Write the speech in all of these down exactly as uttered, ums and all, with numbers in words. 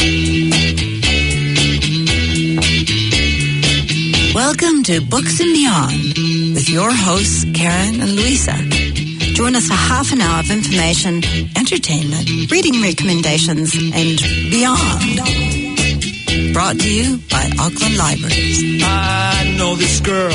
Welcome to Books and Beyond with your hosts, Karen and Louisa. Join us for half an hour of information, entertainment, reading recommendations, and beyond. Brought to you by Auckland Libraries. I know this girl,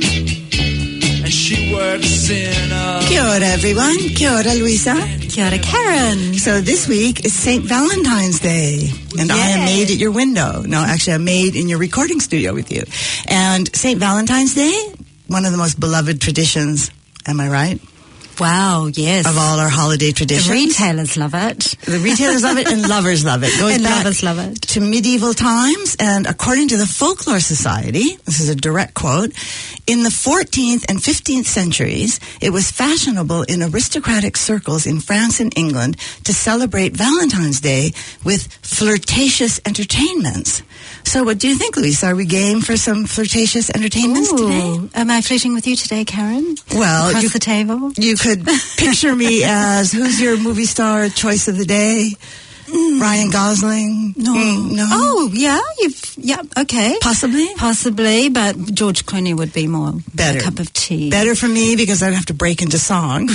and she works in a... Kia ora, everyone. Kia ora, Louisa. Kia ora, Karen. So this week is Saint Valentine's Day, and Yay. I am made at your window. No, actually, I'm made in your recording studio with you. And Saint Valentine's Day, one of the most beloved traditions, am I right? Wow, yes. Of all our holiday traditions. The retailers love it. The retailers love it, and lovers love it. Goes and back lovers love it. to medieval times, and according to the Folklore Society, this is a direct quote, in the fourteenth and fifteenth centuries, it was fashionable in aristocratic circles in France and England to celebrate Valentine's Day with flirtatious entertainments. So what do you think, Louisa? Are we game for some flirtatious entertainments Ooh. today? Am I flirting with you today, Karen? Well, Across you, the table? You could picture me as, who's your movie star choice of the day? Mm. Ryan Gosling? No. Mm, no. Oh, yeah. You've, yeah, okay. Possibly? Possibly, but George Clooney would be more Better. a cup of tea. Better for me because I'd have to break into song.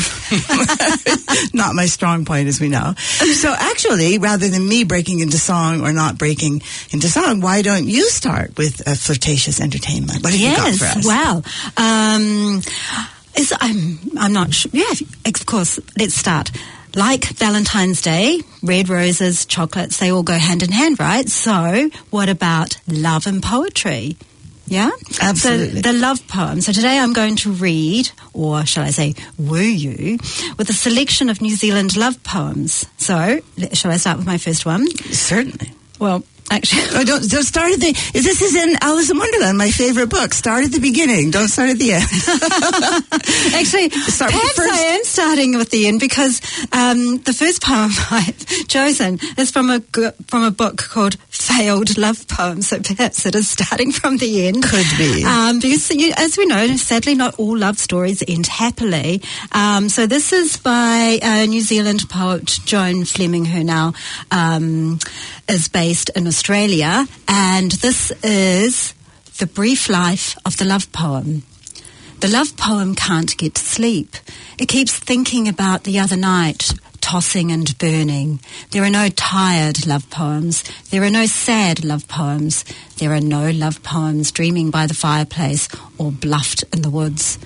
Not my strong point, as we know. So actually, rather than me breaking into song or not breaking into song, why don't you start with a flirtatious entertainment? What have yes, you got for us? Well, um, is, I'm, I'm not sure. Yeah, of course, let's start. Like Valentine's Day, red roses, chocolates, they all go hand in hand, right? So what about love and poetry? Yeah? Absolutely. So the love poem. So today I'm going to read, or shall I say woo you, with a selection of New Zealand love poems. So shall I start with my first one? Certainly. Well, actually... Oh, don't, don't start at the... This is in Alice in Wonderland, my favorite book. Start at the beginning. Don't start at the end. Actually, start perhaps first. I am starting with the end because um, the first poem I've chosen is from a, from a book called Failed Love Poems. So perhaps it is starting from the end. Could be. Um, because, you, as we know, sadly not all love stories end happily. Um, so this is by a New Zealand poet, Joan Fleming, who now... Um, is based in Australia, and this is The Brief Life of the Love Poem. The love poem can't get to sleep. It keeps thinking about the other night, tossing and burning. There are no tired love poems. There are no sad love poems. There are no love poems dreaming by the fireplace or bluffed in the woods.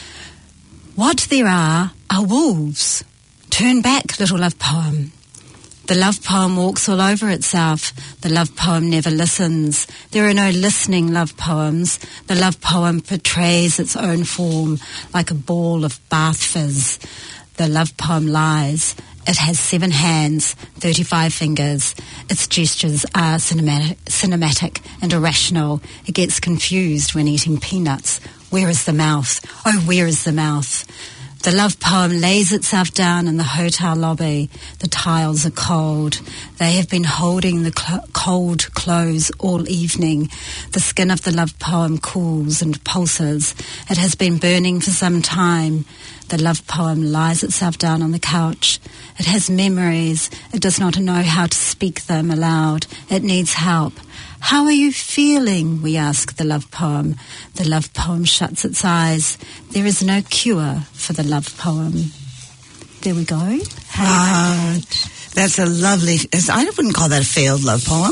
What there are are wolves. Turn back, little love poem. The love poem walks all over itself. The love poem never listens. There are no listening love poems. The love poem portrays its own form like a ball of bath fizz. The love poem lies. It has seven hands, thirty-five fingers. Its gestures are cinematic, cinematic and irrational. It gets confused when eating peanuts. Where is the mouth? Oh, where is the mouth? The love poem lays itself down in the hotel lobby. The tiles are cold. They have been holding the cl- cold clothes all evening. The skin of the love poem cools and pulses. It has been burning for some time. The love poem lies itself down on the couch. It has memories. It does not know how to speak them aloud. It needs help. How are you feeling? We ask the love poem. The love poem shuts its eyes. There is no cure for the love poem. There we go. Ah, that's a lovely... I wouldn't call that a failed love poem.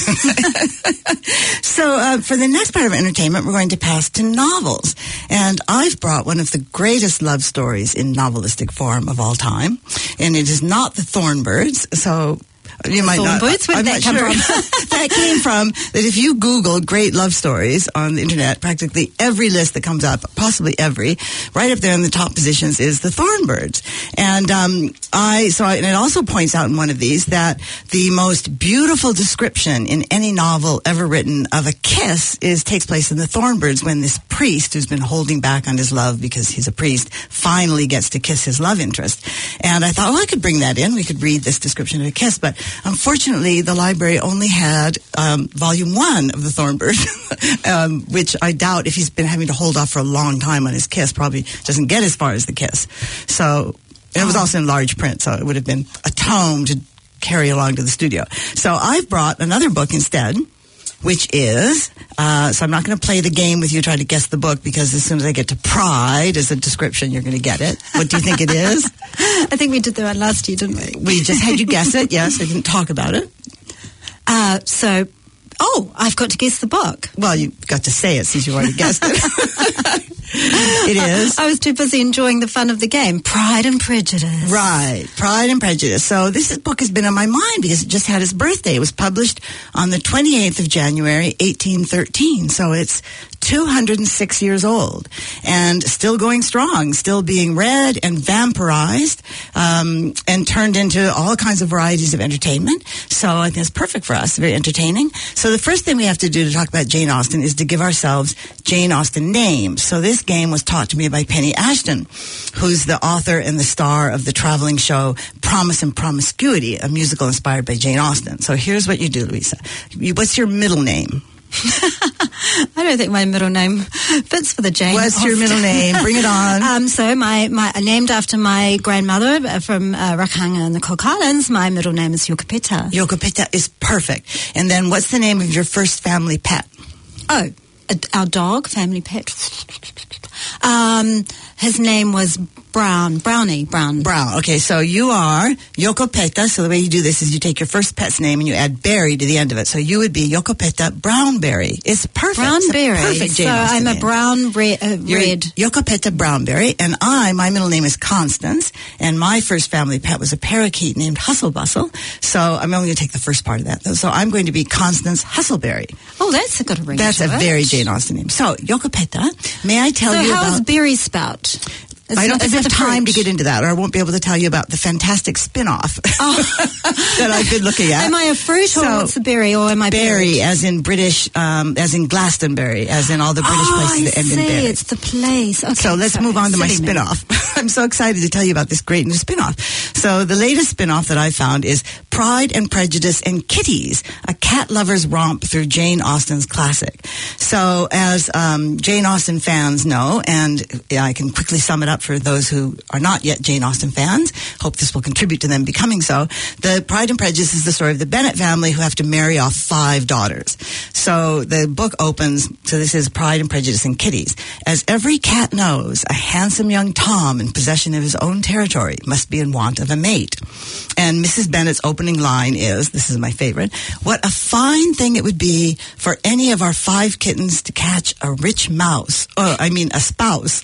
So uh, for the next part of entertainment, we're going to pass to novels. And I've brought one of the greatest love stories in novelistic form of all time. And it is not The Thornbirds. So... You might not. Thornbirds? Where did I'm that not come sure. from? That came from that if you Google great love stories on the internet, practically every list that comes up, possibly every, right up there in the top positions is The Thornbirds. And um, I so I, and it also points out in one of these that the most beautiful description in any novel ever written of a kiss is takes place in The Thornbirds, when this priest who's been holding back on his love because he's a priest finally gets to kiss his love interest. And I thought, well, I could bring that in. We could read this description of a kiss, but unfortunately, the library only had um, volume one of The Thornbird, um, which I doubt, if he's been having to hold off for a long time on his kiss, probably doesn't get as far as the kiss. So, and it was also in large print, so it would have been a tome to carry along to the studio. So I've brought another book instead, which is, uh, so I'm not going to play the game with you trying to guess the book, because as soon as I get to Pride as a description, you're going to get it. What do you think it is? I think we did that one last year, didn't we? We just had you guess it. Yes, I didn't talk about it. Uh, so, oh, I've got to guess the book. Well, you got to say it since you already guessed it. It is. I was too busy enjoying the fun of the game. Pride and Prejudice. Right. Pride and Prejudice. So this book has been on my mind because it just had its birthday. It was published on the twenty-eighth of January, eighteen thirteen. So it's two hundred six years old and still going strong, still being read and vampirized, um, and turned into all kinds of varieties of entertainment. So I think it's perfect for us, very entertaining. So the first thing we have to do to talk about Jane Austen is to give ourselves Jane Austen names. So this game was taught to me by Penny Ashton, who's the author and the star of the traveling show Promise and Promiscuity, a musical inspired by Jane Austen. So here's what you do, Louisa. You, what's your middle name? I don't think my middle name fits for the Jane. What's Austen. your middle name? Bring it on. Um, so my, my named after my grandmother from uh, Rakanga in the Cook Islands. My middle name is Yokopeta. Yokopeta is perfect. And then what's the name of your first family pet? Oh, a, our dog, family pet. Um, his name was Brown, Brownie, Brown. Brown. Okay, so you are Yokopeta. So the way you do this is you take your first pet's name and you add berry to the end of it. So you would be Yokopeta Brownberry. It's perfect. Brownberry. It's a perfect Jane so Austen I'm a name. brown re- uh, You're red. Yokopeta Brownberry, and I, my middle name is Constance, and my first family pet was a parakeet named Hustle Bustle. So I'm only going to take the first part of that. So I'm going to be Constance Hustleberry. Oh, that's a good ring. That's to a it. very Jane Austen name. So Yokopeta, may I tell so you how about... is berry spout? Is I don't it- think is we have it a time to fruit? get into that, or I won't be able to tell you about the fantastic spin-off Oh. that I've been looking at. Am I a fruit or So, what's the berry, or am I berry, berry? as in British, um, as in Glastonbury, as in all the British oh, places I that end see. in berry. It's the place. Okay, So let's sorry. move on to my Silly me. spin-off. I'm so excited to tell you about this great new spin-off. So the latest spin-off that I found is Pride and Prejudice and Kitties, a cat lover's romp through Jane Austen's classic. So as um, Jane Austen fans know, and yeah, I can quickly sum it up for those who are not yet Jane Austen fans, hope this will contribute to them becoming so, the Pride and Prejudice is the story of the Bennet family who have to marry off five daughters. So the book opens, so this is Pride and Prejudice and Kitties. As every cat knows, a handsome young Tom in possession of his own territory must be in want of a mate. And Missus Bennet's opening line is, this is my favorite, what a fine thing it would be for any of our five kittens to catch a rich mouse. Oh, I mean a spouse.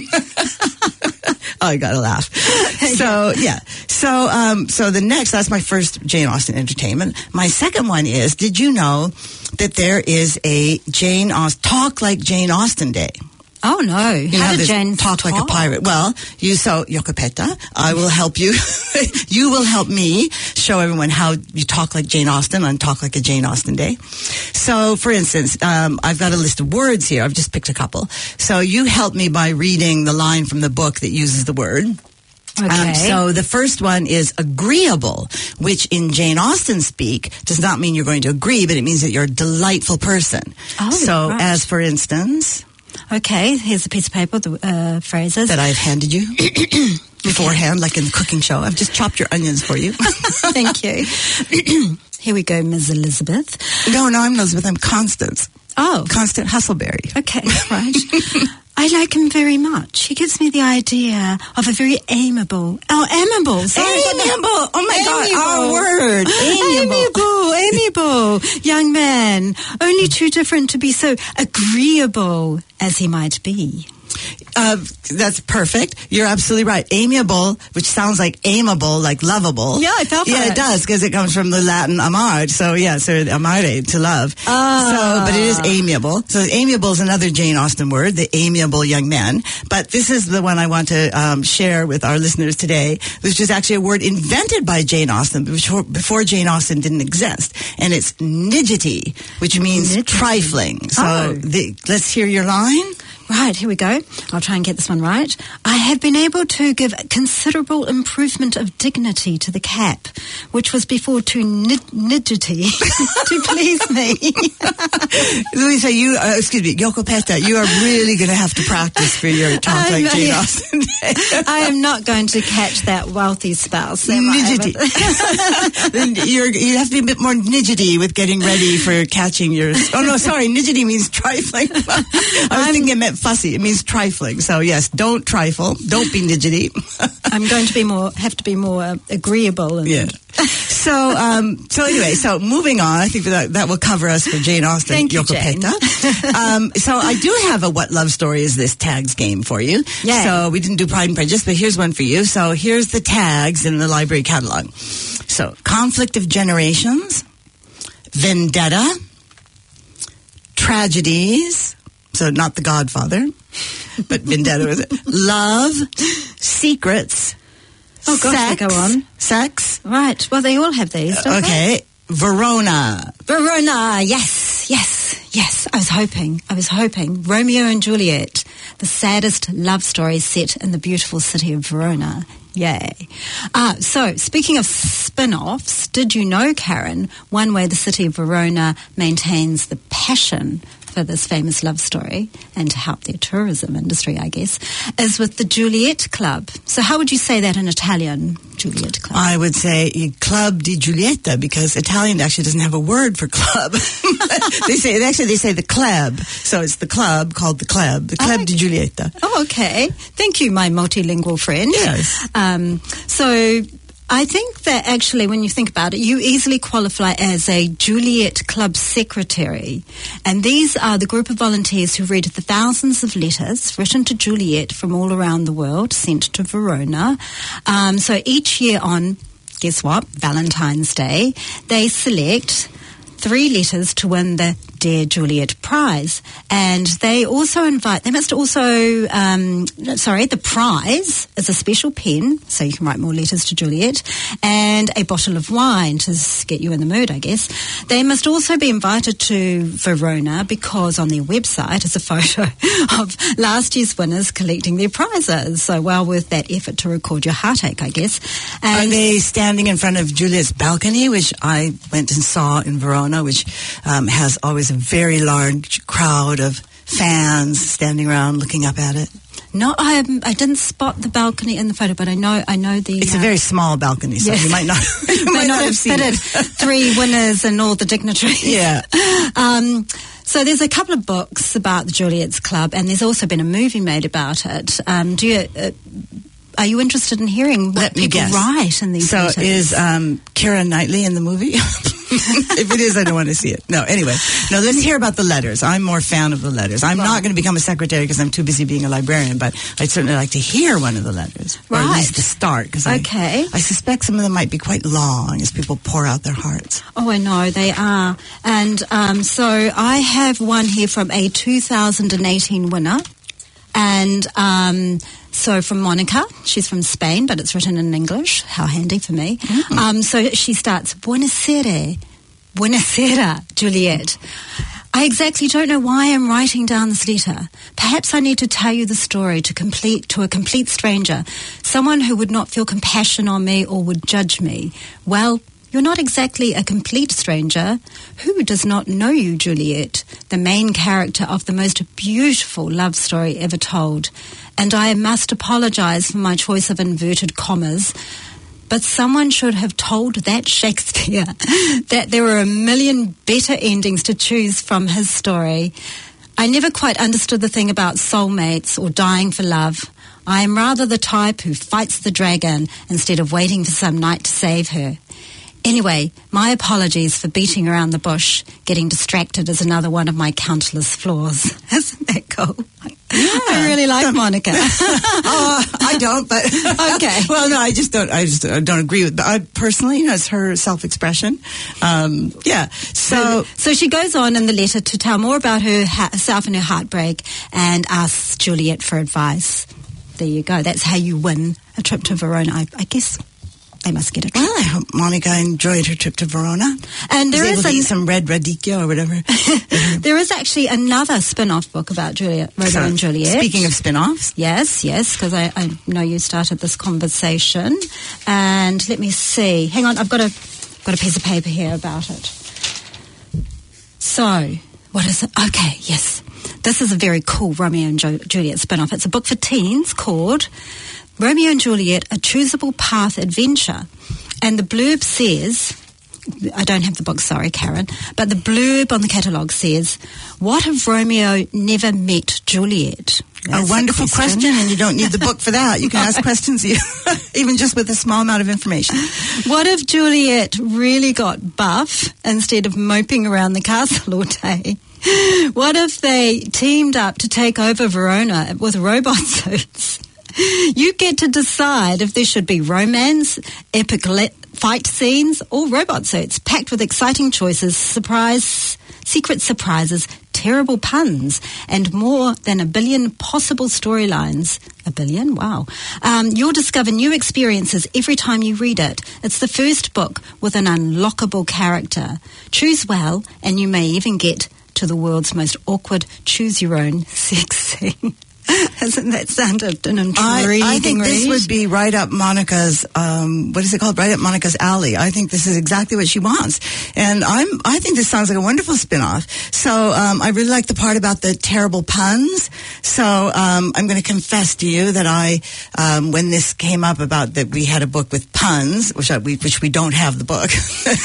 Oh, I gotta laugh. So, yeah. So, um, so the next, that's my first Jane Austen entertainment. My second one is, did you know that there is a Jane Austen, Talk Like Jane Austen Day? Oh, no. You How know, did this Jane talk like a pirate? Well, you, so, Yokopeta, I will help you. You will help me show everyone how you talk like Jane Austen on Talk Like a Jane Austen Day. So, for instance, um, I've got a list of words here. I've just picked a couple. So you help me by reading the line from the book that uses the word. Okay. Um, so the first one is agreeable, which in Jane Austen speak does not mean you're going to agree, but it means that you're a delightful person. Oh, so right. as for instance... Okay, here's a piece of paper, the uh, phrases. that I've handed you beforehand, like in the cooking show. I've just chopped your onions for you. Thank you. Here we go, Miz Elizabeth. No, no, I'm Elizabeth. I'm Constance. Oh. Constant Hustleberry. Okay, right. I like him very much. He gives me the idea of a very amiable, oh, amiable. Sorry, Amiable. Oh my Amiable. God, our word. Amiable. Amiable, amiable young man. Only too different to be so agreeable as he might be. Uh, that's perfect. You're absolutely right. Amiable, which sounds like aimable, like lovable. Yeah, I felt Yeah, that. it does, because it comes from the Latin amare. So, yeah, so amare, to love. Ah. So, but it is amiable. So, amiable is another Jane Austen word, the amiable young man. But this is the one I want to um, share with our listeners today, which is actually a word invented by Jane Austen before, before Jane Austen didn't exist. And it's nidgety, which means Nidgety. trifling. So, Oh. the, let's hear your line. Right, here we go. I'll try and get this one right. I have been able to give considerable improvement of dignity to the cap, which was before too nid- nidgety to please me. Louisa, you, uh, excuse me, Yoko Peta, you are really going to have to practice for your talk I'm, like Jane yeah. Austen. I am not going to catch that wealthy spouse. Nidgety. Then you're, you have to be a bit more nidgety with getting ready for catching your... Oh, no, sorry. Nidgety means trifling. I was I'm, thinking it meant fussy. It means trifling. So, yes, don't trifle. Don't be nidgety. I'm going to be more, have to be more uh, agreeable. And yeah. So, um, so anyway, so moving on, I think that that will cover us for Jane Austen. Thank you, Yoko Jane. Peta. um, so I do have a What Love Story Is This tags game for you. Yay. So we didn't do Pride and Prejudice, but here's one for you. So here's the tags in the library catalog. So, conflict of generations, vendetta, tragedies, so not The Godfather, but vendetta was it, love, secrets, Oh, gosh, sex, they go on. Sex. Right. Well, they all have these, don't Okay. They? Verona. Verona. Yes, yes, yes. I was hoping. I was hoping. Romeo and Juliet, the saddest love story set in the beautiful city of Verona. Yay. Uh, so, speaking of spin-offs, did you know, Karen, one way the city of Verona maintains the passion for this famous love story and to help their tourism industry, I guess, is with the Juliet Club. So how would you say that in Italian, Juliet Club? I would say Club di Giulietta, because Italian actually doesn't have a word for club. they say actually they say the club, so it's the club called the club, the Club oh, di Giulietta. Oh, okay. Thank you, my multilingual friend. Yes. Um, so I think that actually, when you think about it, you easily qualify as a Juliet Club secretary. And these are the group of volunteers who read the thousands of letters written to Juliet from all around the world, sent to Verona. Um, so each year on, guess what, Valentine's Day, they select three letters to win the Dear Juliet prize. And they also invite, they must also, um, sorry, the prize is a special pen, so you can write more letters to Juliet, and a bottle of wine to get you in the mood, I guess. They must also be invited to Verona because on their website is a photo of last year's winners collecting their prizes. So well worth that effort to record your heartache, I guess. And are they standing in front of Juliet's balcony, which I went and saw in Verona, which um, has always a very large crowd of fans standing around looking up at it? No, I I didn't spot the balcony in the photo, but I know I know the. It's uh, a very small balcony, so yes. you might not. You might might not not have have seen fitted it. three winners and all the dignitaries. Yeah. Um, so there's a couple of books about the Juliet's Club, and there's also been a movie made about it. Um, do you? Uh, Are you interested in hearing what Let me people guess. write in these So letters? is um, Keira Knightley in the movie? If it is, I don't want to see it. No, anyway. No, let's hear about the letters. I'm more fan of the letters. I'm Right. not going to become a secretary because I'm too busy being a librarian, but I'd certainly like to hear one of the letters. Or at Right. least the start. Cause Okay. I, I suspect some of them might be quite long as people pour out their hearts. Oh, I know, they are. And um, so I have one here from a two thousand eighteen winner. And um, so from Monica, she's from Spain, but it's written in English. How handy for me. Mm-hmm. Um, so she starts, Buonasera, Buonasera, Juliet. I exactly don't know why I'm writing down this letter. Perhaps I need to tell you the story to complete to a complete stranger, someone who would not feel compassion on me or would judge me. Well, you're not exactly a complete stranger. Who does not know you, Juliet, the main character of the most beautiful love story ever told? And I must apologize for my choice of inverted commas, but someone should have told that Shakespeare that there were a million better endings to choose from his story. I never quite understood the thing about soulmates or dying for love. I am rather the type who fights the dragon instead of waiting for some knight to save her. Anyway, my apologies for beating around the bush. Getting distracted is another one of my countless flaws. Isn't that cool? Yeah. I really like Monica. Oh, I don't, but okay. Well, no, I just don't. I just don't agree with. But I personally, you know, it's her self-expression. Um, yeah. So, so she goes on in the letter to tell more about her ha- herself and her heartbreak, and asks Juliet for advice. There you go. That's how you win a trip to Verona, I, I guess. they must get a trip. Well, I hope Monica enjoyed her trip to Verona. And there was is able to an- eat some red radicchio or whatever. There is actually another spin-off book about Juliet, Romeo So, and Juliet. Speaking of spin-offs. Yes, yes, because I, I know you started this conversation. And let me see. Hang on, I've got a got a piece of paper here about it. So, what is it? Okay, yes. This is a very cool Romeo and jo- Juliet spin-off. It's a book for teens called Romeo and Juliet, A Choosable Path Adventure. And the blurb says, I don't have the book, sorry, Karen, but the blurb on the catalogue says, what if Romeo never met Juliet? That's a wonderful question. question, and you don't need the book for that. You can ask questions even just with a small amount of information. What if Juliet really got buff instead of moping around the castle all day? What if they teamed up to take over Verona with robot suits? You get to decide if there should be romance, epic le- fight scenes, or robot suits packed with exciting choices, surprise, secret surprises, terrible puns, and more than a billion possible storylines. A billion? Wow. Um, you'll discover new experiences every time you read it. It's the first book with an unlockable character. Choose well, and you may even get to the world's most awkward choose-your-own sex scene. Hasn't that sounded an intriguing I, I think read? this would be right up Monica's, um, what is it called? Right up Monica's alley. I think this is exactly what she wants. And I'm, I think this sounds like a wonderful spin-off. So, um, I really like the part about the terrible puns. So, um, I'm going to confess to you that I, um, when this came up about that we had a book with puns, which I, we, which we don't have the book,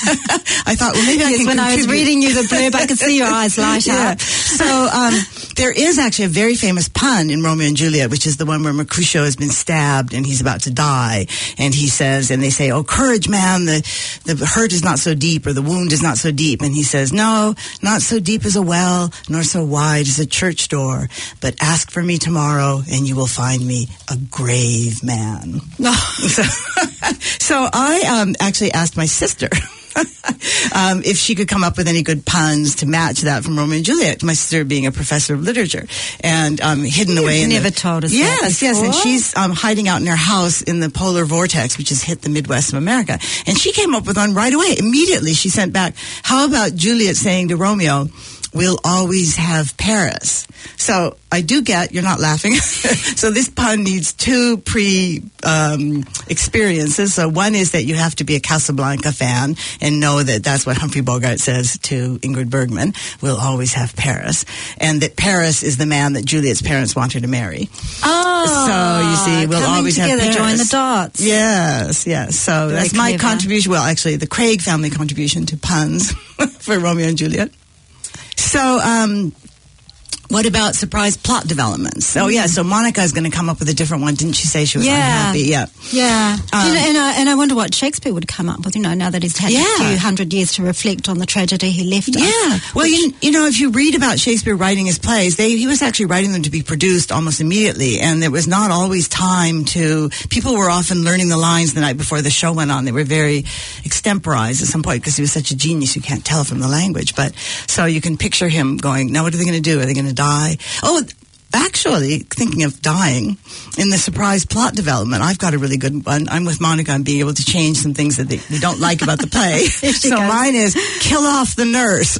I thought, well, maybe I yes, can when I was contribute. reading you the blurb, I could see your eyes light Yeah. up. So, um, there is actually a very famous pun in Romeo and Juliet, which is the one where Mercutio has been stabbed and he's about to die. And he says, and they say, oh, courage, man, the, the hurt is not so deep, or the wound is not so deep. And he says, no, not so deep as a well, nor so wide as a church door. But ask for me tomorrow and you will find me a grave man. No. So, so I um, actually asked my sister um, if she could come up with any good puns to match that from Romeo and Juliet. My sister being a professor of literature and um, hidden You've away in never the, told us yes, that yes, and before. she's um, hiding out in her house in the polar vortex, which has hit the Midwest of America. And she came up with one right away. Immediately, she sent back, "How about Juliet saying to Romeo, 'We'll always have Paris'?" So I do get, you're not laughing. So this pun needs two pre um, experiences. So one is that you have to be a Casablanca fan and know that that's what Humphrey Bogart says to Ingrid Bergman, "We'll always have Paris." And that Paris is the man that Juliet's parents want her to marry. Oh, So you see, we'll coming always together, have Paris. join the dots. Yes, yes. So Very that's my clever. contribution. Well, actually, the Craig family contribution to puns for Romeo and Juliet. So, um, what about surprise plot developments? Oh, yeah. So Monica is going to come up with a different one. Didn't she say she was Yeah. unhappy? Yeah. Yeah, Um, you know, and, I, and I wonder what Shakespeare would come up with, you know, now that he's had Yeah. a few hundred years to reflect on the tragedy he left us. Yeah. Well, you, you know, if you read about Shakespeare writing his plays, they, he was actually writing them to be produced almost immediately. And there was not always time to, people were often learning the lines the night before the show went on. They were very extemporized at some point because he was such a genius. You can't tell from the language. But so you can picture him going, now what are they going to do? Are they going to die? Oh, actually, thinking of dying, in the surprise plot development, I've got a really good one. I'm with Monica on being able to change some things that they, they don't like about the play. she So goes. mine is kill off the nurse.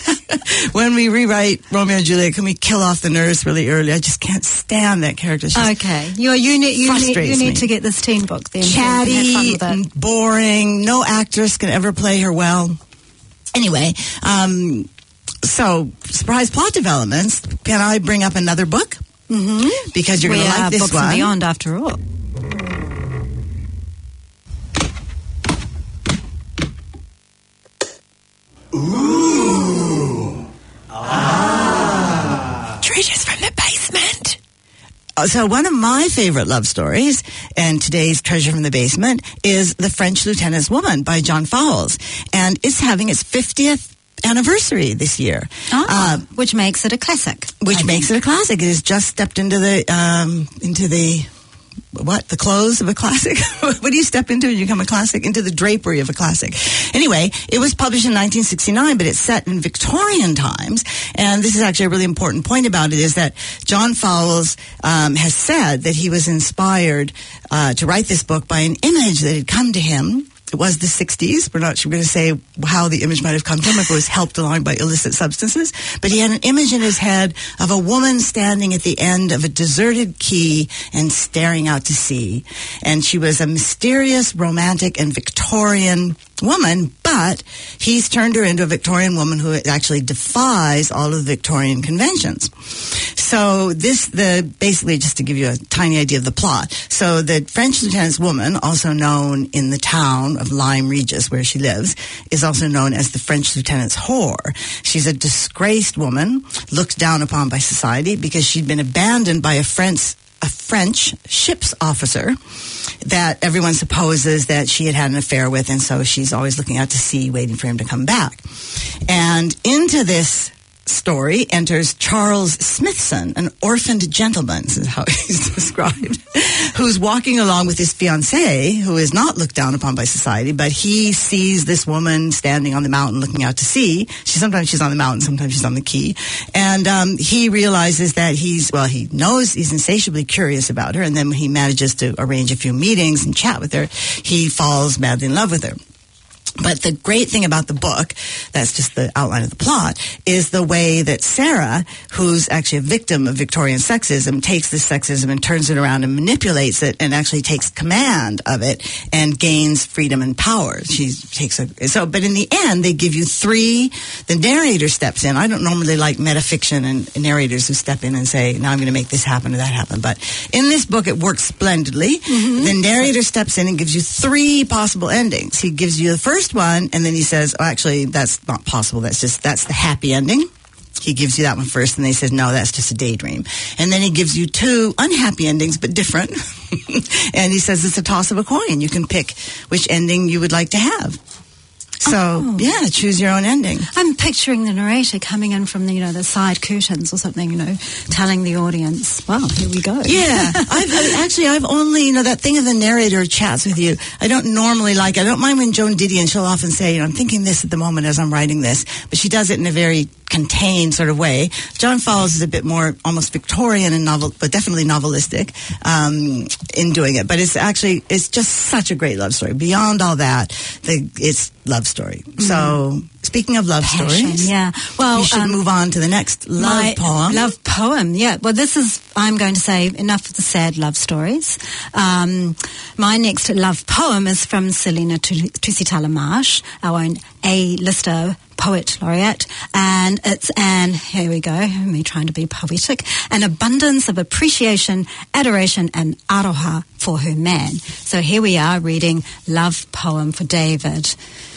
When we rewrite Romeo and Juliet, can we kill off the nurse really early? I just can't stand that character. She's Okay, you you need you need, Frustrates you need me. to get this teen book then. so you can have fun chatty, with it. and boring. No actress can ever play her well. Anyway, um, so surprise plot developments. Can I bring up another book? Mm-hmm. Because you're We going to are like this books one. and beyond, after all. Treasures from the basement. Uh, So one of my favorite love stories, and today's Treasure from the Basement, is The French Lieutenant's Woman by John Fowles. And it's having its fiftieth anniversary this year. Oh, Uh, which makes it a classic. which I makes it a classic. It has just stepped into the um, into the what? The clothes of a classic? What do you step into when you become a classic? Into the drapery of a classic. Anyway, it was published in nineteen sixty-nine, but it's set in Victorian times. And this is actually a really important point about it, is that John Fowles um, has said that he was inspired uh, to write this book by an image that had come to him. It was the sixties. We're not sure we're going to say how the image might have come to him, if it was helped along by illicit substances. But he had an image in his head of a woman standing at the end of a deserted quay and staring out to sea. And she was a mysterious, romantic, and Victorian woman, but he's turned her into a Victorian woman who actually defies all of the Victorian conventions. So this, the basically, just to give you a tiny idea of the plot. So the French lieutenant's woman, also known in the town of Lyme Regis, where she lives, is also known as the French lieutenant's whore. She's a disgraced woman, looked down upon by society because she'd been abandoned by a French a French ship's officer that everyone supposes that she had had an affair with, and so she's always looking out to sea, waiting for him to come back. And into this story enters Charles Smithson, an orphaned gentleman, this is how he's described, who's walking along with his fiancée, who is not looked down upon by society, but he sees this woman standing on the mountain looking out to sea. She sometimes she's on the mountain, sometimes she's on the quay. And um, he realizes that he's, well, he knows he's insatiably curious about her, and then when he manages to arrange a few meetings and chat with her, he falls madly in love with her. But the great thing about the book, that's just the outline of the plot, is the way that Sarah, who's actually a victim of Victorian sexism, takes this sexism and turns it around and manipulates it and actually takes command of it and gains freedom and power. She takes a, so, but in the end, they give you three, the narrator steps in. I don't normally like metafiction and narrators who step in and say, now I'm going to make this happen or that happen. But in this book, it works splendidly. Mm-hmm. The narrator steps in and gives you three possible endings. He gives you the first one, and then he says, oh, actually, that's not possible. That's just, that's the happy ending. He gives you that one first, and then he says, no, that's just a daydream. And then he gives you two unhappy endings, but different. And he says it's a toss of a coin. You can pick which ending you would like to have. So, oh. yeah, choose your own ending. I'm picturing the narrator coming in from the, you know, the side curtains or something, you know, telling the audience, well, here we go. Yeah. I've, I, actually, I've only, you know, that thing of the narrator chats with you, I don't normally like, I don't mind when Joan Didion, she'll often say, you know, I'm thinking this at the moment as I'm writing this, but she does it in a very contained sort of way. John Fowles is a bit more almost Victorian and novel, but definitely novelistic um, in doing it. But it's actually, it's just such a great love story. Beyond all that, the, it's love story. Mm-hmm. So, speaking of love Passion, stories, yeah. Well, you should um, move on to the next love poem. Love poem, yeah. Well, this is, I'm going to say, enough of the sad love stories. Um, my next love poem is from Selina Tusitala Marsh, our own A-lister poet laureate, and it's an, here we go, me trying to be poetic, an abundance of appreciation, adoration, and aroha for her man. So here we are reading love poem for David.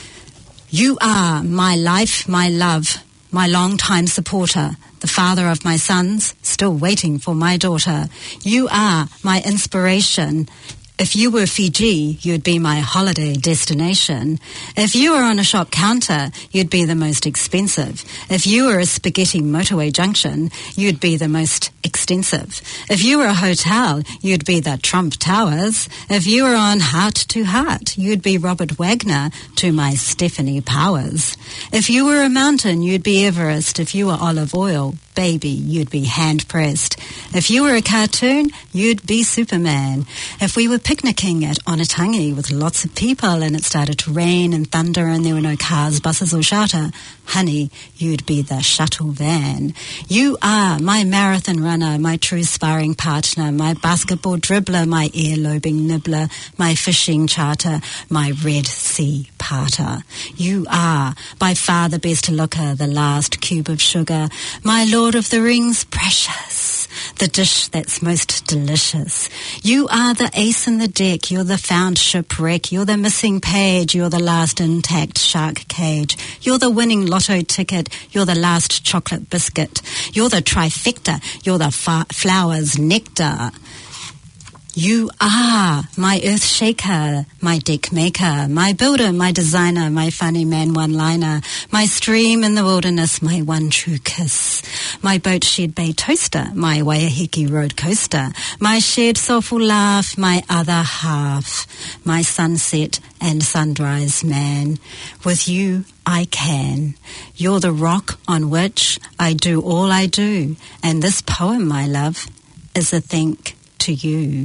You are my life, my love, my long-time supporter, the father of my sons, still waiting for my daughter. You are my inspiration. If you were Fiji, you'd be my holiday destination. If you were on a shop counter, you'd be the most expensive. If you were a spaghetti motorway junction, you'd be the most extensive. If you were a hotel, you'd be the Trump Towers. If you were on Heart to Heart, you'd be Robert Wagner to my Stephanie Powers. If you were a mountain, you'd be Everest. If you were olive oil, baby, you'd be hand-pressed. If you were a cartoon, you'd be Superman. If we were picnicking at Onatangi with lots of people and it started to rain and thunder and there were no cars, buses or shuttle, honey, you'd be the shuttle van. You are my marathon runner, my true sparring partner, my basketball dribbler, my earlobing nibbler, my fishing charter, my Red Sea parter. You are by far the best looker, the last cube of sugar, my Lord of the Rings precious, the dish that's most delicious. You are the ace in the deck, you're the found shipwreck, you're the missing page, you're the last intact shark cage, you're the winning lotto ticket, you're the last chocolate biscuit, you're the trifecta, you're the fa- flower's nectar. You are my earth shaker, my deck maker, my builder, my designer, my funny man one-liner, my stream in the wilderness, my one true kiss, my boat shed bay toaster, my Waiheke road coaster, my shared soulful laugh, my other half, my sunset and sunrise man. With you I can. You're the rock on which I do all I do, and this poem, my love, is a thank to you.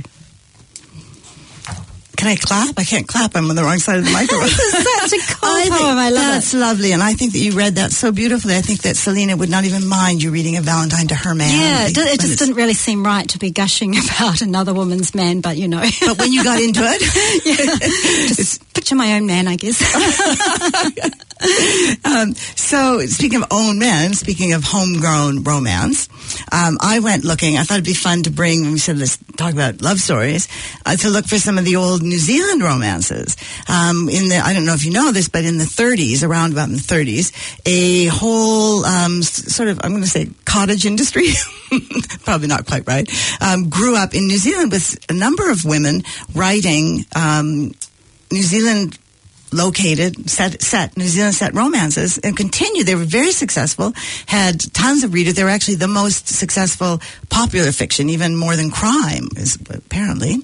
Can I clap? I can't clap. I'm on the wrong side of the microphone. Such a cool I think poem. I love that's it. lovely, and I think that you read that so beautifully. I think that Selena would not even mind you reading a Valentine to her man. Yeah, it, did- it When just it's- didn't really seem right to be gushing about another woman's man, but you know. But when you got into it, yeah, just picture my own man, I guess. um, so speaking of own men, speaking of homegrown romance, um, I went looking. I thought it'd be fun to bring, when we said let's talk about love stories, uh, to look for some of the old New Zealand romances. Um, in the, I don't know if you know this, but in the thirties, around about in the thirties, a whole um, s- sort of, I'm going to say cottage industry, probably not quite right, um, grew up in New Zealand with a number of women writing um, New Zealand located, set, set, New Zealand set romances, and continued. They were very successful, had tons of readers. They were actually the most successful popular fiction, even more than crime, is apparently.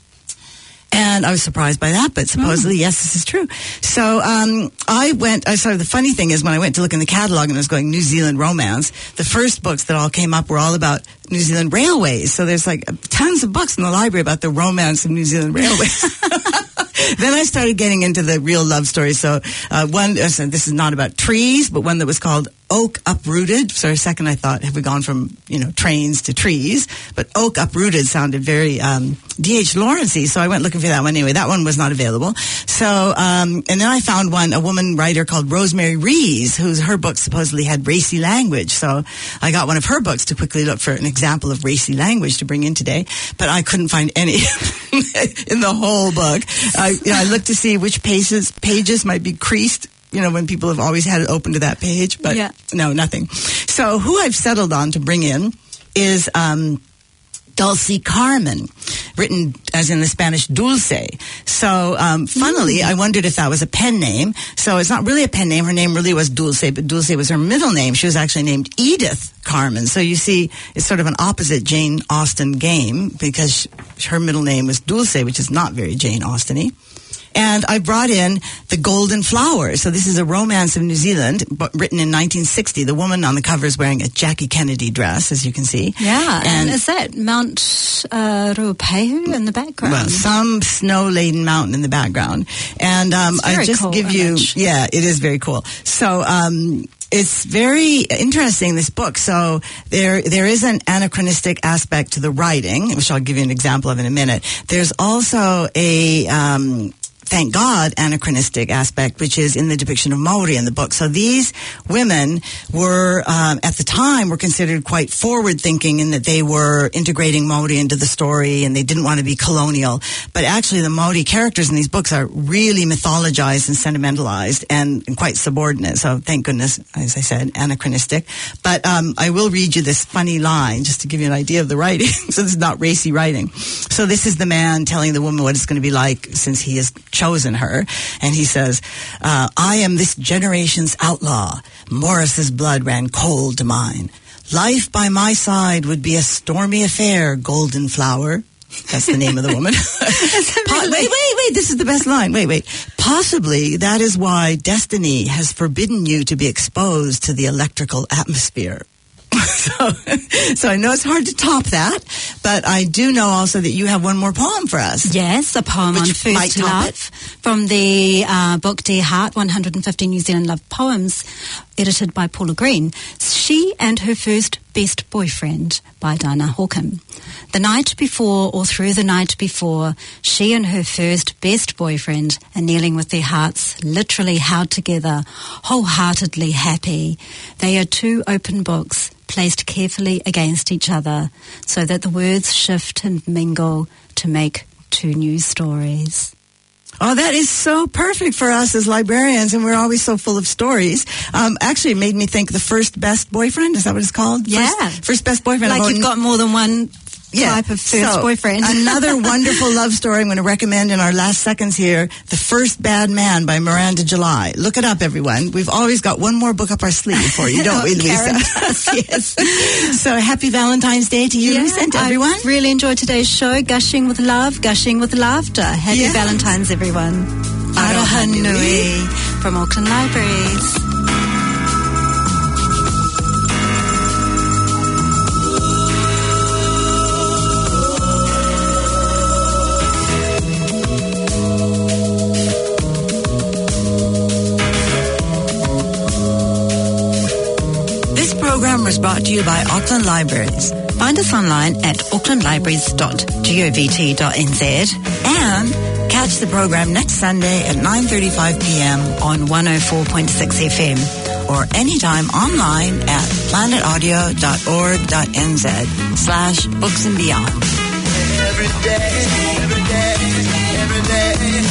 And I was surprised by that, but supposedly, mm. yes, this is true. So um, I went, I sort of, the funny thing is when I went to look in the catalog and I was going New Zealand romance, the first books that all came up were all about New Zealand railways. So there's like tons of books in the library about the romance of New Zealand railways. Then I started getting into the real love stories. So uh, one, uh, so this is not about trees, but one that was called Oak Uprooted. For a second I thought, have we gone from, you know, trains to trees? But Oak Uprooted sounded very um, D H Lawrence-y, so I went looking for that one anyway. That one was not available. So, um, and then I found one, a woman writer called Rosemary Rees, whose her book supposedly had racy language. So I got one of her books to quickly look for an example of racy language to bring in today, but I couldn't find any in the whole book. I, you know, I looked to see which pages pages might be creased, you know, when people have always had it open to that page, but yeah. no, nothing. So who I've settled on to bring in is um, Dulce Carmen, written as in the Spanish Dulce. So, um, funnily, mm. I wondered if that was a pen name. So it's not really a pen name. Her name really was Dulce, but Dulce was her middle name. She was actually named Edith Carmen. So you see, it's sort of an opposite Jane Austen game because she, her middle name was Dulce, which is not very Jane Austen-y. And I brought in The Golden Flowers. So this is a romance of New Zealand, but written in nineteen sixty. The woman on the cover is wearing a Jackie Kennedy dress, as you can see. Yeah, and, and is that Mount uh, Ruapehu in the background? Well, some snow-laden mountain in the background. And um, I just cool give image. you, yeah, it is very cool. So um, it's very interesting, this book. So there there is an anachronistic aspect to the writing, which I'll give you an example of in a minute. There's also a... Um, thank God, anachronistic aspect, which is in the depiction of Maori in the book. So these women were, um, at the time, were considered quite forward-thinking in that they were integrating Maori into the story and they didn't want to be colonial. But actually, the Maori characters in these books are really mythologized and sentimentalized and, and quite subordinate. So thank goodness, as I said, anachronistic. But um, I will read you this funny line just to give you an idea of the writing. So this is not racy writing. So this is the man telling the woman what it's going to be like since he has chosen her, and he says, uh, I am this generation's outlaw. Morris's blood ran cold to mine. Life by my side would be a stormy affair, Golden Flower. That's the name of the woman. Po- wait, wait, wait, this is the best line. Wait, wait. Possibly that is why destiny has forbidden you to be exposed to the electrical atmosphere. So, so I know it's hard to top that, but I do know also that you have one more poem for us. Yes, a poem Which on first might top love it. from the uh, book Dear Heart, one hundred fifty New Zealand Love Poems, edited by Paula Green. She and Her First Best Boyfriend by Dinah Hawken. The night before or through the night before, she and her first best boyfriend are kneeling with their hearts literally held together, wholeheartedly happy. They are two open books placed carefully against each other so that the words shift and mingle to make two new stories. Oh, that is so perfect for us as librarians, and we're always so full of stories. Um, actually, it made me think The First Best Boyfriend. Is that what it's called? Yeah. First, first Best Boyfriend. Like about you've got more than one Yeah. type of first So, boyfriend. Another wonderful love story I'm going to recommend in our last seconds here, The First Bad Man by Miranda July. Look it up, everyone. We've always got one more book up our sleeve for you, don't we, Lisa? Yes. So happy Valentine's Day to you, Yeah, Lisa, and to everyone. I really enjoyed today's show, Gushing with Love, Gushing with Laughter. Happy Yes. Valentine's, everyone. Aroha Aroha nui. nui from Auckland Libraries. This program was brought to you by Auckland Libraries. Find us online at auckland libraries dot govt dot n z And catch the program next Sunday at nine thirty-five p.m. on one oh four point six F M. or anytime online at planetaudio.org.nz slash books and beyond. Every day, every day, every day.